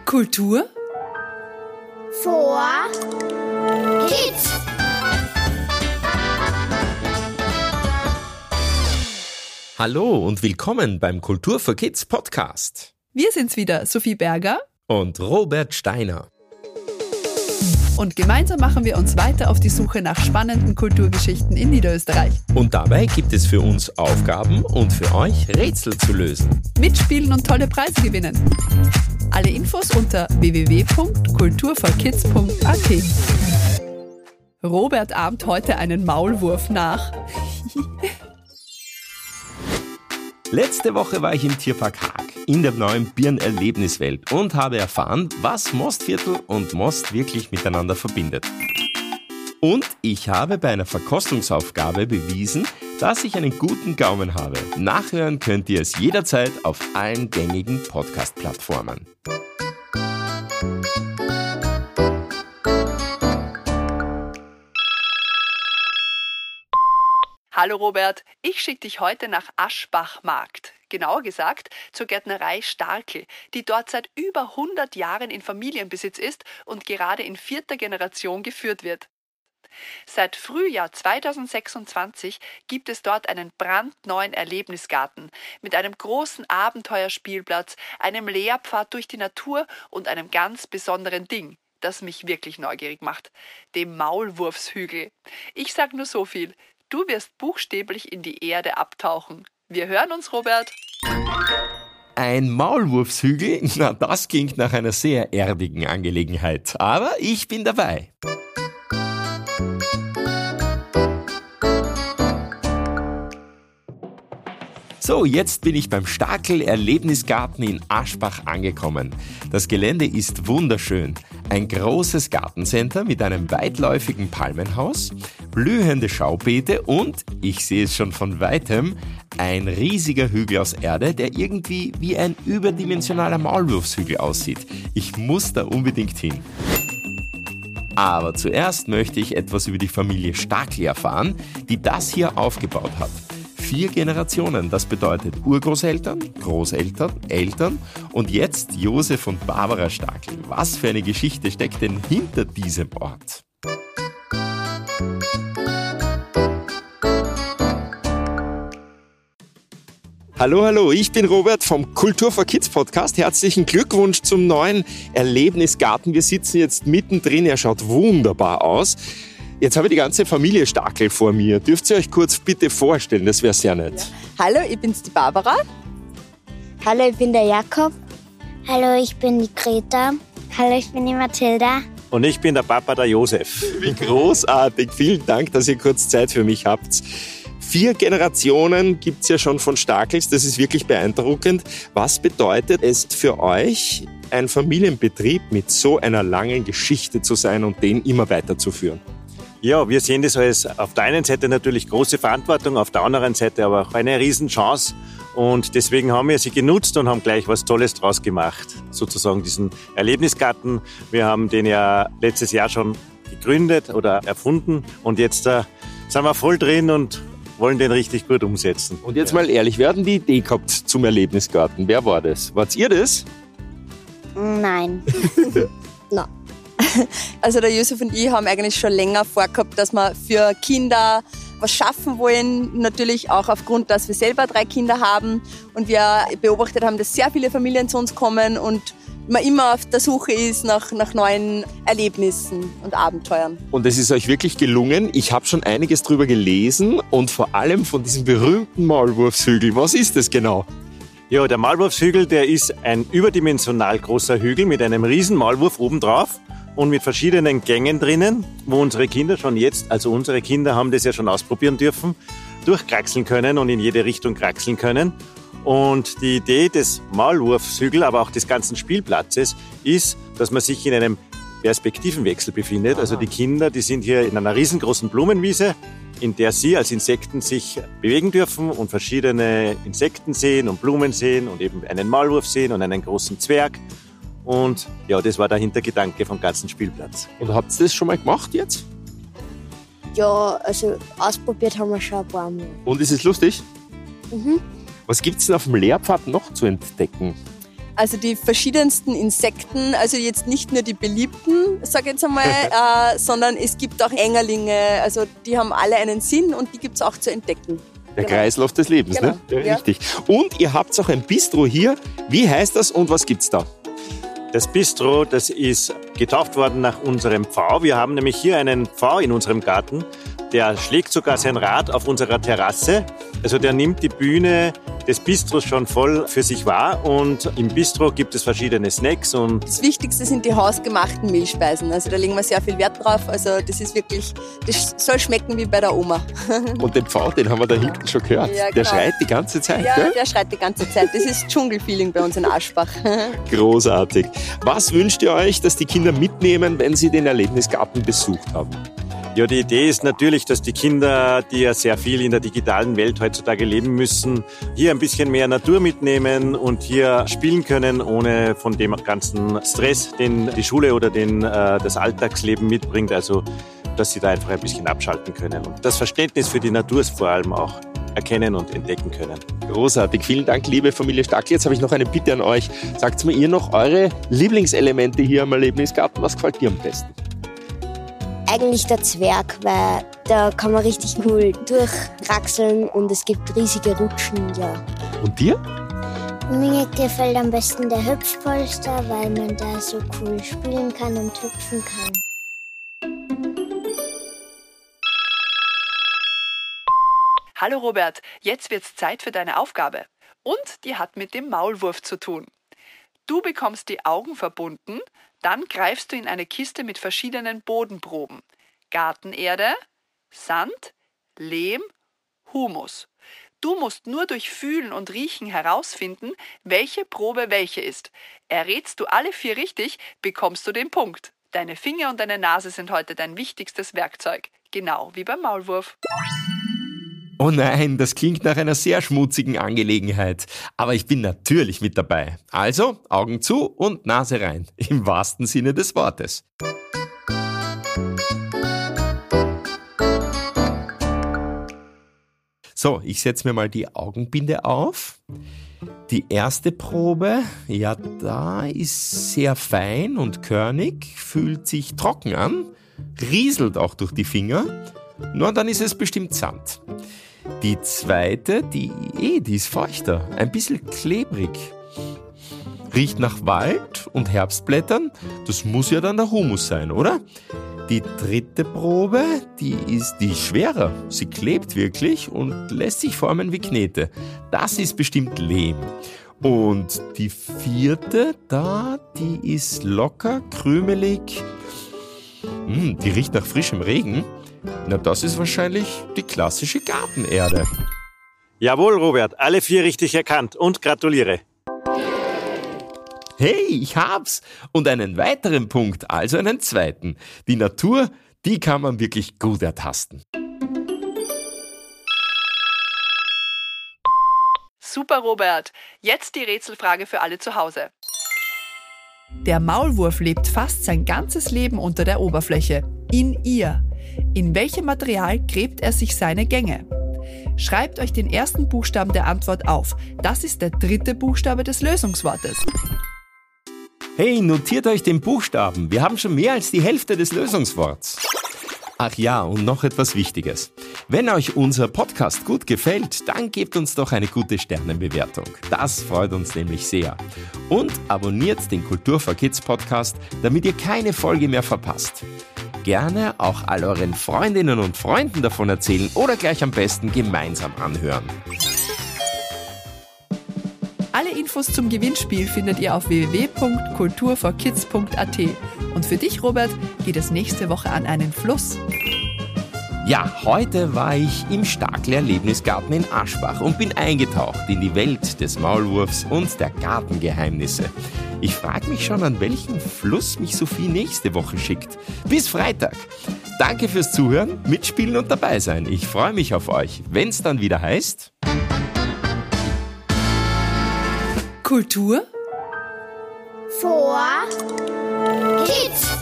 Kultur vor Kids. Hallo und willkommen beim Kultur for Kids Podcast. Wir sind's wieder, Sophie Berger Und Robert Steiner. und gemeinsam machen wir uns weiter auf die Suche nach spannenden Kulturgeschichten in Niederösterreich. Und dabei gibt es für uns Aufgaben und für euch Rätsel zu lösen. Mitspielen und tolle Preise gewinnen. Alle Infos unter www.kulturforkids.at. Robert ahmt heute einen Maulwurf nach. Letzte Woche war ich im Tierpark Haag in der neuen Birnenerlebniswelt und habe erfahren, was Mostviertel und Most wirklich miteinander verbindet. Und ich habe bei einer Verkostungsaufgabe bewiesen, dass ich einen guten Gaumen habe. Nachhören könnt ihr es jederzeit auf allen gängigen Podcast-Plattformen. Hallo Robert, ich schicke dich heute nach Aschbach-Markt. Genauer gesagt zur Gärtnerei Starkel, die dort seit über 100 Jahren in Familienbesitz ist und gerade in 4. Generation geführt wird. Seit Frühjahr 2026 gibt es dort einen brandneuen Erlebnisgarten mit einem großen Abenteuerspielplatz, einem Lehrpfad durch die Natur und einem ganz besonderen Ding, das mich wirklich neugierig macht, dem Maulwurfshügel. Ich sag nur so viel. Du wirst buchstäblich in die Erde abtauchen. Wir hören uns, Robert. Ein Maulwurfshügel? Na, das klingt nach einer sehr erdigen Angelegenheit. Aber ich bin dabei. So, jetzt bin ich beim Starkel Erlebnisgarten in Aschbach angekommen. Das Gelände ist wunderschön. Ein großes Gartencenter mit einem weitläufigen Palmenhaus, blühende Schaubeete und, ich sehe es schon von weitem, ein riesiger Hügel aus Erde, der irgendwie wie ein überdimensionaler Maulwurfshügel aussieht. Ich muss da unbedingt hin. Aber zuerst möchte ich etwas über die Familie Starkel erfahren, die das hier aufgebaut hat. 4 Generationen, das bedeutet Urgroßeltern, Großeltern, Eltern und jetzt Josef und Barbara Starkel. Was für eine Geschichte steckt denn hinter diesem Ort? Hallo, ich bin Robert vom Kultur for Kids Podcast. Herzlichen Glückwunsch zum neuen Erlebnisgarten. Wir sitzen jetzt mittendrin, er schaut wunderbar aus. Jetzt habe ich die ganze Familie Starkel vor mir. Dürft ihr euch kurz bitte vorstellen? Das wäre sehr nett. Ja. Hallo, ich bin's die Barbara. Hallo, ich bin der Jakob. Hallo, ich bin die Greta. Hallo, ich bin die Mathilda. Und ich bin der Papa, der Josef. Wie großartig. Vielen Dank, dass ihr kurz Zeit für mich habt. 4 Generationen gibt's ja schon von Starkels. Das ist wirklich beeindruckend. Was bedeutet es für euch, ein Familienbetrieb mit so einer langen Geschichte zu sein und den immer weiterzuführen? Ja, wir sehen das als auf der einen Seite natürlich große Verantwortung, auf der anderen Seite aber auch eine Riesenchance. Und deswegen haben wir sie genutzt und haben gleich was Tolles draus gemacht. Sozusagen diesen Erlebnisgarten. Wir haben den ja letztes Jahr schon gegründet oder erfunden. Und jetzt sind wir voll drin und wollen den richtig gut umsetzen. Und jetzt mal ehrlich, wer hat denn die Idee gehabt zum Erlebnisgarten? Wer war das? Wart ihr das? Nein. Na. Also der Josef und ich haben eigentlich schon länger vorgehabt, dass wir für Kinder was schaffen wollen. Natürlich auch aufgrund, dass wir selber 3 Kinder haben und wir beobachtet haben, dass sehr viele Familien zu uns kommen und man immer auf der Suche ist nach neuen Erlebnissen und Abenteuern. Und es ist euch wirklich gelungen. Ich habe schon einiges drüber gelesen und vor allem von diesem berühmten Maulwurfshügel. Was ist das genau? Ja, der Maulwurfshügel, der ist ein überdimensional großer Hügel mit einem riesen Maulwurf obendrauf und mit verschiedenen Gängen drinnen, wo unsere Kinder schon jetzt, also unsere Kinder haben das ja schon ausprobieren dürfen, durchkraxeln können und in jede Richtung kraxeln können. Und die Idee des Maulwurfshügels, aber auch des ganzen Spielplatzes, ist, dass man sich in einem Perspektivenwechsel befindet. Also die Kinder, die sind hier in einer riesengroßen Blumenwiese, in der sie als Insekten sich bewegen dürfen und verschiedene Insekten sehen und Blumen sehen und eben einen Maulwurf sehen und einen großen Zwerg. Und ja, das war der Hintergedanke vom ganzen Spielplatz. Und habt ihr das schon mal gemacht jetzt? Ja, also ausprobiert haben wir schon ein paar Mal. Und ist es lustig? Mhm. Was gibt's denn auf dem Lehrpfad noch zu entdecken? Also die verschiedensten Insekten, also jetzt nicht nur die beliebten, sage ich jetzt einmal, sondern es gibt auch Engerlinge, also die haben alle einen Sinn und die gibt es auch zu entdecken. Der Kreislauf des Lebens, Genau. ne? Ja, richtig. Und ihr habt auch ein Bistro hier. Wie heißt das und was gibt's da? Das Bistro, das ist getauft worden nach unserem Pfau. Wir haben nämlich hier einen Pfau in unserem Garten, der schlägt sogar sein Rad auf unserer Terrasse. Also der nimmt die Bühne des Bistros schon voll für sich wahr und im Bistro gibt es verschiedene Snacks und Das Wichtigste sind die hausgemachten Mehlspeisen, also da legen wir sehr viel Wert drauf, also das ist wirklich, das soll schmecken wie bei der Oma. Und den Pfau, den haben wir da hinten schon gehört. Ja, Der genau. schreit die ganze Zeit, Ja, gell? der schreit die ganze Zeit, das ist Dschungelfeeling bei uns in Aschbach. Großartig. Was wünscht ihr euch, dass die Kinder mitnehmen, wenn sie den Erlebnisgarten besucht haben? ja, die Idee ist natürlich, dass die Kinder, die ja sehr viel in der digitalen Welt heutzutage leben müssen, hier ein bisschen mehr Natur mitnehmen und hier spielen können, ohne von dem ganzen Stress, den die Schule oder das Alltagsleben mitbringt. Also, dass sie da einfach ein bisschen abschalten können und das Verständnis für die Natur vor allem auch erkennen und entdecken können. Großartig. Vielen Dank, liebe Familie Stackel. Jetzt habe ich noch eine Bitte an euch. Sagt mir ihr noch eure Lieblingselemente hier am Erlebnisgarten. Was gefällt dir am besten? Eigentlich der Zwerg, weil da kann man richtig cool durchkraxeln und es gibt riesige Rutschen, ja. Und dir? Mir gefällt am besten der Hüpfpolster, weil man da so cool spielen kann und hüpfen kann. Hallo Robert, jetzt wird's Zeit für deine Aufgabe. Und die hat mit dem Maulwurf zu tun. Du bekommst die Augen verbunden, dann greifst du in eine Kiste mit verschiedenen Bodenproben. Gartenerde, Sand, Lehm, Humus. Du musst nur durch Fühlen und Riechen herausfinden, welche Probe welche ist. Errätst du alle 4 richtig, bekommst du den Punkt. Deine Finger und deine Nase sind heute dein wichtigstes Werkzeug. Genau wie beim Maulwurf. Oh nein, das klingt nach einer sehr schmutzigen Angelegenheit. Aber ich bin natürlich mit dabei. Also, Augen zu und Nase rein. Im wahrsten Sinne des Wortes. So, ich setze mir mal die Augenbinde auf. Die erste Probe, ja, da ist sehr fein und körnig, fühlt sich trocken an, rieselt auch durch die Finger. Na, dann ist es bestimmt Sand. Die zweite, die ist feuchter, ein bisschen klebrig. Riecht nach Wald und Herbstblättern, das muss ja dann der Humus sein, oder? Die dritte Probe, die ist schwerer. Sie klebt wirklich und lässt sich formen wie Knete. Das ist bestimmt Lehm. Und die vierte, die ist locker, krümelig. Die riecht nach frischem Regen. Na, das ist wahrscheinlich die klassische Gartenerde. Jawohl, Robert, alle 4 richtig erkannt und gratuliere. Hey, ich hab's! Und einen weiteren Punkt, also einen zweiten. Die Natur, die kann man wirklich gut ertasten. Super, Robert. Jetzt die Rätselfrage für alle zu Hause. Der Maulwurf lebt fast sein ganzes Leben unter der Oberfläche. In ihr. In welchem Material gräbt er sich seine Gänge? Schreibt euch den ersten Buchstaben der Antwort auf. Das ist der 3. Buchstabe des Lösungswortes. Hey, notiert euch den Buchstaben. Wir haben schon mehr als die Hälfte des Lösungsworts. Ach ja, und noch etwas Wichtiges. Wenn euch unser Podcast gut gefällt, dann gebt uns doch eine gute Sternenbewertung. Das freut uns nämlich sehr. Und abonniert den Kultur for Kids Podcast, damit ihr keine Folge mehr verpasst. Gerne auch all euren Freundinnen und Freunden davon erzählen oder gleich am besten gemeinsam anhören. Alle Infos zum Gewinnspiel findet ihr auf www.kulturforkids.at. Und für dich, Robert, geht es nächste Woche an einen Fluss. Ja, heute war ich im Stackel-Erlebnisgarten in Aschbach und bin eingetaucht in die Welt des Maulwurfs und der Gartengeheimnisse. Ich frage mich schon, an welchen Fluss mich Sophie nächste Woche schickt. Bis Freitag. Danke fürs Zuhören, Mitspielen und dabei sein. Ich freue mich auf euch, wenn es dann wieder heißt... Kultur For Kids.